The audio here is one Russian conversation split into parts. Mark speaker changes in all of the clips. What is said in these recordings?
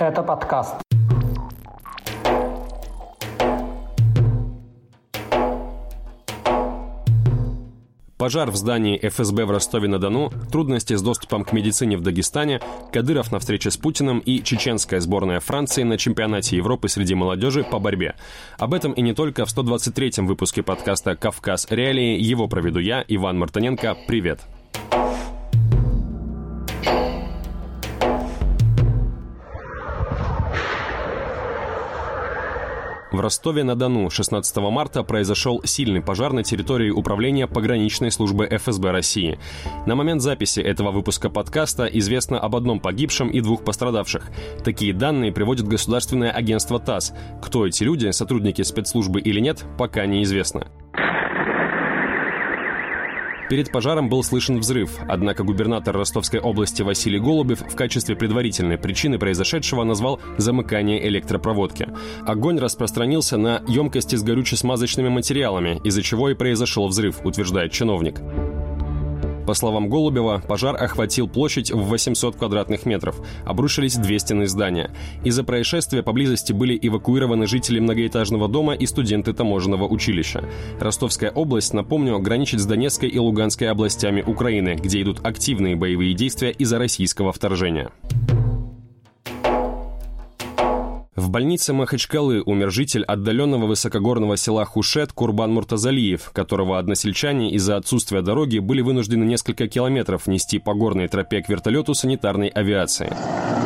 Speaker 1: Это подкаст.
Speaker 2: Пожар в здании ФСБ в Ростове-на-Дону, трудности с доступом к медицине в Дагестане, Кадыров на встрече с Путиным и чеченская сборная Франции на чемпионате Европы среди молодежи по борьбе. Об этом и не только в 123-м выпуске подкаста «Кавказ. Реалии». Его проведу я, Иван Мартыненко. Привет! В Ростове-на-Дону 16 марта произошел сильный пожар на территории управления пограничной службы ФСБ России. На момент записи этого выпуска подкаста известно об одном погибшем и 2 пострадавших. Такие данные приводит государственное агентство ТАСС. Кто эти люди, сотрудники спецслужбы или нет, пока неизвестно. Перед пожаром был слышен взрыв, однако губернатор Ростовской области Василий Голубев в качестве предварительной причины произошедшего назвал замыкание электропроводки. Огонь распространился на емкости с горюче-смазочными материалами, из-за чего и произошел взрыв, утверждает чиновник. По словам Голубева, пожар охватил площадь в 800 квадратных метров. Обрушились 2 стены здания. Из-за происшествия поблизости были эвакуированы жители многоэтажного дома и студенты таможенного училища. Ростовская область, напомню, граничит с Донецкой и Луганской областями Украины, где идут активные боевые действия из-за российского вторжения. В больнице Махачкалы умер житель отдаленного высокогорного села Хушет Курбан Муртазалиев, которого односельчане из-за отсутствия дороги были вынуждены несколько километров нести по горной тропе к вертолету санитарной авиации.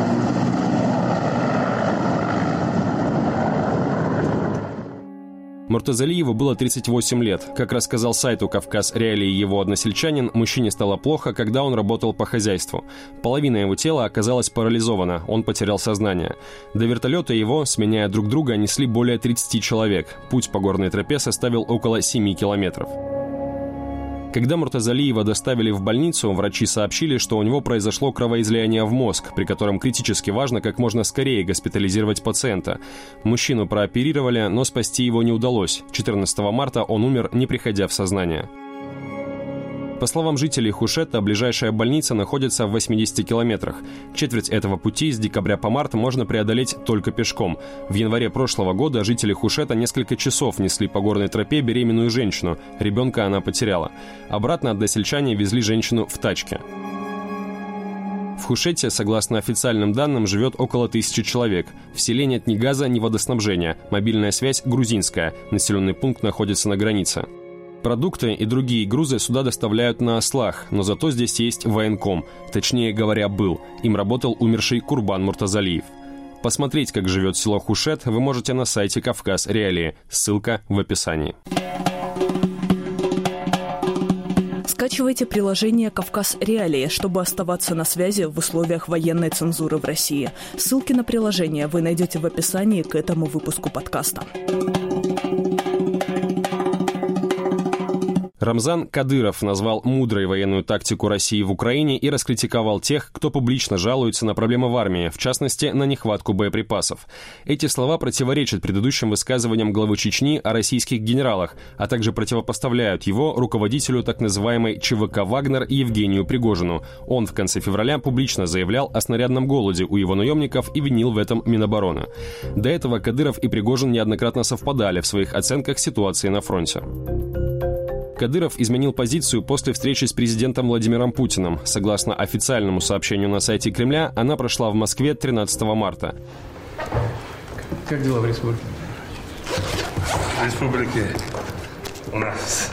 Speaker 2: Муртазалиеву было 38 лет. Как рассказал сайту «Кавказ. Реалии» его односельчанин, мужчине стало плохо, когда он работал по хозяйству. Половина его тела оказалась парализована, он потерял сознание. До вертолета его, сменяя друг друга, несли более 30 человек. Путь по горной тропе составил около 7 километров. Когда Муртазалиева доставили в больницу, врачи сообщили, что у него произошло кровоизлияние в мозг, при котором критически важно как можно скорее госпитализировать пациента. Мужчину прооперировали, но спасти его не удалось. 14 марта он умер, не приходя в сознание. По словам жителей Хушета, ближайшая больница находится в 80 километрах. Четверть этого пути с декабря по март можно преодолеть только пешком. В январе прошлого года жители Хушета несколько часов несли по горной тропе беременную женщину. Ребенка она потеряла. Обратно односельчане везли женщину в тачке. В Хушете, согласно официальным данным, живет около 1000 человек. В селе нет ни газа, ни водоснабжения. Мобильная связь грузинская. Населенный пункт находится на границе. Продукты и другие грузы сюда доставляют на ослах, но зато здесь есть военком, точнее говоря, был. Им работал умерший Курбан Муртазалиев. Посмотреть, как живет село Хушет, вы можете на сайте «Кавказ. Реалии». Ссылка в описании.
Speaker 3: Скачивайте приложение «Кавказ. Реалии», чтобы оставаться на связи в условиях военной цензуры в России. Ссылки на приложение вы найдете в описании к этому выпуску подкаста.
Speaker 2: Рамзан Кадыров назвал мудрой военную тактику России в Украине и раскритиковал тех, кто публично жалуется на проблемы в армии, в частности, на нехватку боеприпасов. Эти слова противоречат предыдущим высказываниям главы Чечни о российских генералах, а также противопоставляют его руководителю так называемой ЧВК «Вагнер» Евгению Пригожину. Он в конце февраля публично заявлял о снарядном голоде у его наемников и винил в этом Минобороны. До этого Кадыров и Пригожин неоднократно совпадали в своих оценках ситуации на фронте. Кадыров изменил позицию после встречи с президентом Владимиром Путиным. Согласно официальному сообщению на сайте Кремля, она прошла в Москве 13 марта.
Speaker 4: Как дела в республике?
Speaker 5: В республике у нас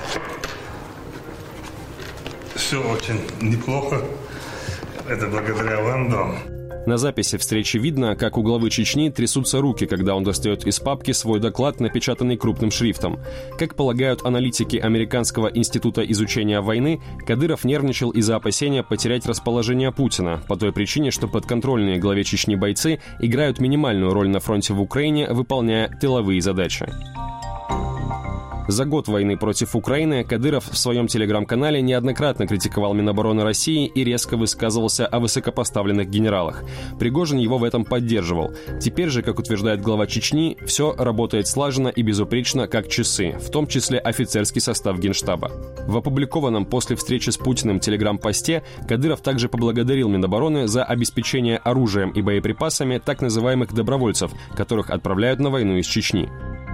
Speaker 5: все очень неплохо. Это благодаря вам, дом.
Speaker 2: На записи встречи видно, как у главы Чечни трясутся руки, когда он достает из папки свой доклад, напечатанный крупным шрифтом. Как полагают аналитики Американского института изучения войны, Кадыров нервничал из-за опасения потерять расположение Путина, по той причине, что подконтрольные главе Чечни бойцы играют минимальную роль на фронте в Украине, выполняя тыловые задачи. За год войны против Украины Кадыров в своем телеграм-канале неоднократно критиковал Минобороны России и резко высказывался о высокопоставленных генералах. Пригожин его в этом поддерживал. Теперь же, как утверждает глава Чечни, все работает слаженно и безупречно, как часы, в том числе офицерский состав Генштаба. В опубликованном после встречи с Путиным телеграм-посте Кадыров также поблагодарил Минобороны за обеспечение оружием и боеприпасами так называемых добровольцев, которых отправляют на войну из Чечни.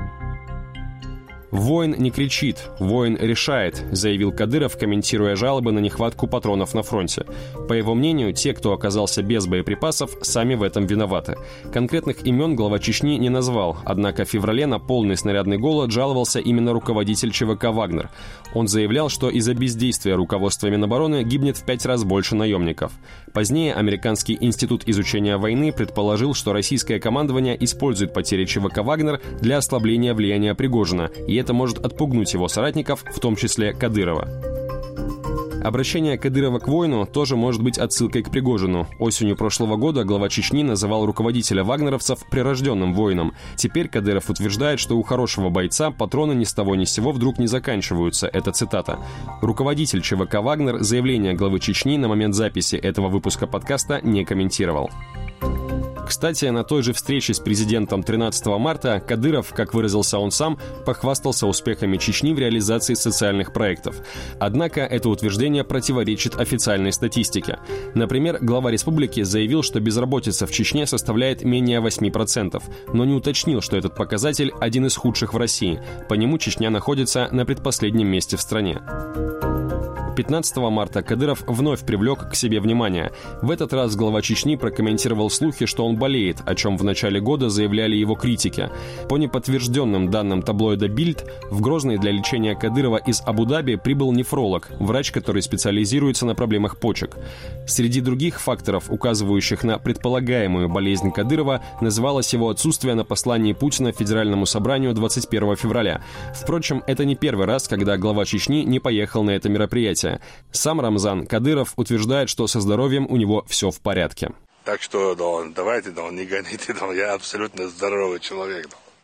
Speaker 2: «Воин не кричит, воин решает», заявил Кадыров, комментируя жалобы на нехватку патронов на фронте. По его мнению, те, кто оказался без боеприпасов, сами в этом виноваты. Конкретных имен глава Чечни не назвал, однако в феврале на полный снарядный голод жаловался именно руководитель ЧВК «Вагнер». Он заявлял, что из-за бездействия руководства Минобороны гибнет в 5 раз больше наемников. Позднее Американский институт изучения войны предположил, что российское командование использует потери ЧВК «Вагнер» для ослабления влияния Пригожина, и это может отпугнуть его соратников, в том числе Кадырова. Обращение Кадырова к воину тоже может быть отсылкой к Пригожину. Осенью прошлого года глава Чечни называл руководителя вагнеровцев прирожденным воином. Теперь Кадыров утверждает, что у хорошего бойца патроны ни с того ни с сего вдруг не заканчиваются. Это цитата. Руководитель ЧВК «Вагнер» заявление главы Чечни на момент записи этого выпуска подкаста не комментировал. Кстати, на той же встрече с президентом 13 марта Кадыров, как выразился он сам, похвастался успехами Чечни в реализации социальных проектов. Однако это утверждение противоречит официальной статистике. Например, глава республики заявил, что безработица в Чечне составляет менее 8%, но не уточнил, что этот показатель один из худших в России. По нему Чечня находится на предпоследнем месте в стране. 15 марта Кадыров вновь привлек к себе внимание. В этот раз глава Чечни прокомментировал слухи, что он болеет, о чем в начале года заявляли его критики. По неподтвержденным данным таблоида «Бильд», в Грозный для лечения Кадырова из Абу-Даби прибыл нефролог, врач, который специализируется на проблемах почек. Среди других факторов, указывающих на предполагаемую болезнь Кадырова, называлось его отсутствие на послании Путина Федеральному собранию 21 февраля. Впрочем, это не первый раз, когда глава Чечни не поехал на это мероприятие. Сам Рамзан Кадыров утверждает, что со здоровьем у него все в порядке.
Speaker 5: Так что, давайте, не гоните, я абсолютно здоровый человек.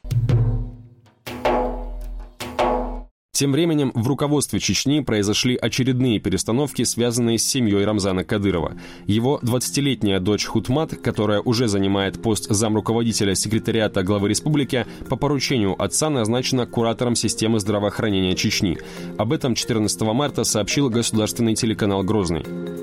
Speaker 2: Тем временем в руководстве Чечни произошли очередные перестановки, связанные с семьей Рамзана Кадырова. Его 20-летняя дочь Хутмат, которая уже занимает пост замруководителя секретариата главы республики, по поручению отца назначена куратором системы здравоохранения Чечни. Об этом 14 марта сообщил государственный телеканал «Грозный».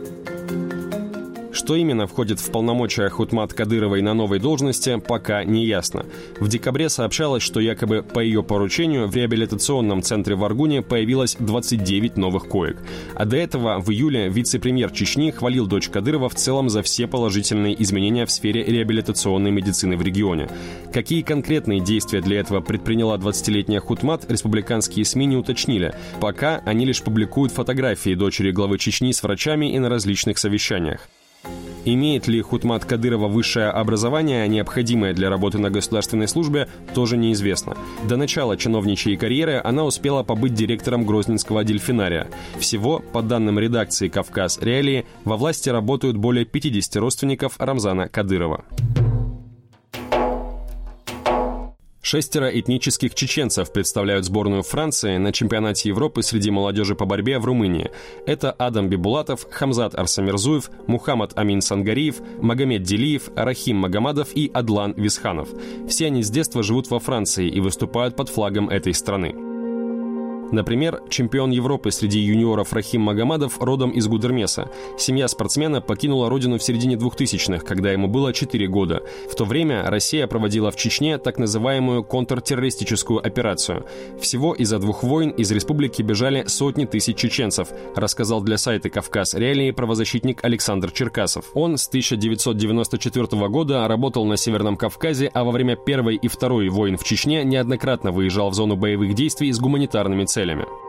Speaker 2: Что именно входит в полномочия Хутмат Кадыровой на новой должности, пока не ясно. В декабре сообщалось, что якобы по ее поручению в реабилитационном центре в Аргуне появилось 29 новых коек. А до этого в июле вице-премьер Чечни хвалил дочь Кадырова в целом за все положительные изменения в сфере реабилитационной медицины в регионе. Какие конкретные действия для этого предприняла 20-летняя Хутмат, республиканские СМИ не уточнили. Пока они лишь публикуют фотографии дочери главы Чечни с врачами и на различных совещаниях. Имеет ли Хутмат Кадырова высшее образование, необходимое для работы на государственной службе, тоже неизвестно. До начала чиновничьей карьеры она успела побыть директором Грозненского дельфинария. Всего, по данным редакции «Кавказ Реалии», во власти работают более 50 родственников Рамзана Кадырова. 6 этнических чеченцев представляют сборную Франции на чемпионате Европы среди молодежи по борьбе в Румынии. Это Адам Бибулатов, Хамзат Арсамирзуев, Мухаммад Амин Сангариев, Магомед Делиев, Рахим Магомадов и Адлан Висханов. Все они с детства живут во Франции и выступают под флагом этой страны. Например, чемпион Европы среди юниоров Рахим Магомадов родом из Гудермеса. Семья спортсмена покинула родину в середине 2000-х, когда ему было 4 года. В то время Россия проводила в Чечне так называемую контртеррористическую операцию. Всего из-за 2 войн из республики бежали сотни тысяч чеченцев, рассказал для сайта «Кавказ Реалии» правозащитник Александр Черкасов. Он с 1994 года работал на Северном Кавказе, а во время Первой и Второй войн в Чечне неоднократно выезжал в зону боевых действий с гуманитарными целями.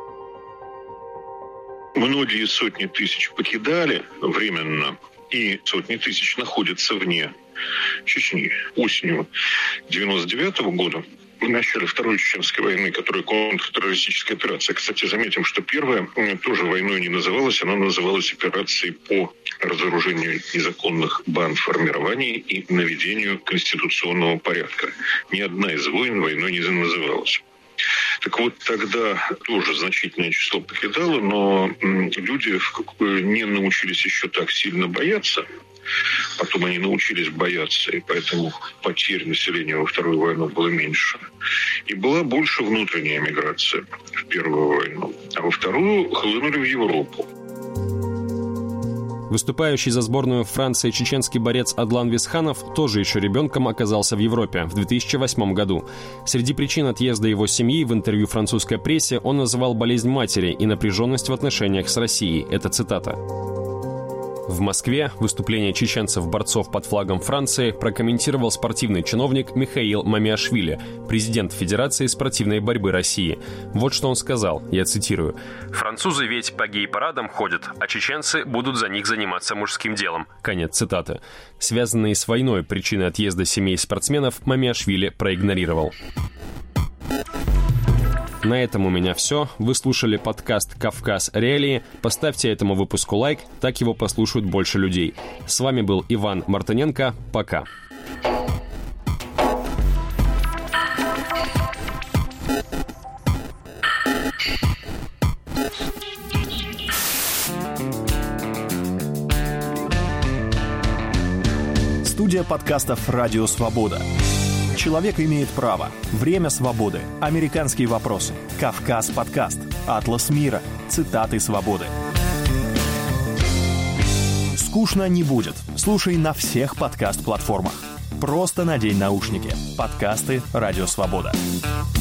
Speaker 1: Многие сотни тысяч покидали временно, и сотни тысяч находятся вне Чечни. Осенью 1999 года, в начале Второй Чеченской войны, которая контртеррористическая операция. Кстати, заметим, что первая тоже войной не называлась, она называлась операцией по разоружению незаконных бандформирований и наведению конституционного порядка. Ни одна из войн войной не называлась. Так вот, тогда тоже значительное число покидало, но люди не научились еще так сильно бояться. Потом они научились бояться, и поэтому потерь населения во Вторую войну было меньше. И была больше внутренняя миграция в Первую войну, а во Вторую хлынули в Европу.
Speaker 2: Выступающий за сборную Франции чеченский борец Адлан Висханов тоже еще ребенком оказался в Европе в 2008 году. Среди причин отъезда его семьи в интервью французской прессе он называл болезнь матери и напряженность в отношениях с Россией. Это цитата. В Москве выступление чеченцев-борцов под флагом Франции прокомментировал спортивный чиновник Михаил Мамиашвили, президент Федерации спортивной борьбы России. Вот что он сказал, я цитирую. «Французы ведь по гей-парадам ходят, а чеченцы будут за них заниматься мужским делом». Конец цитаты. Связанные с войной причины отъезда семей спортсменов Мамиашвили проигнорировал. На этом у меня все. Вы слушали подкаст «Кавказ. Реалии». Поставьте этому выпуску лайк, так его послушают больше людей. С вами был Иван Мартыненко. Пока.
Speaker 6: Студия подкастов «Радио Свобода». Человек имеет право. Время свободы. Американские вопросы. Кавказ подкаст. Атлас мира. Цитаты свободы. Скучно не будет. Слушай на всех подкаст-платформах. Просто надень наушники. Подкасты «Радио Свобода».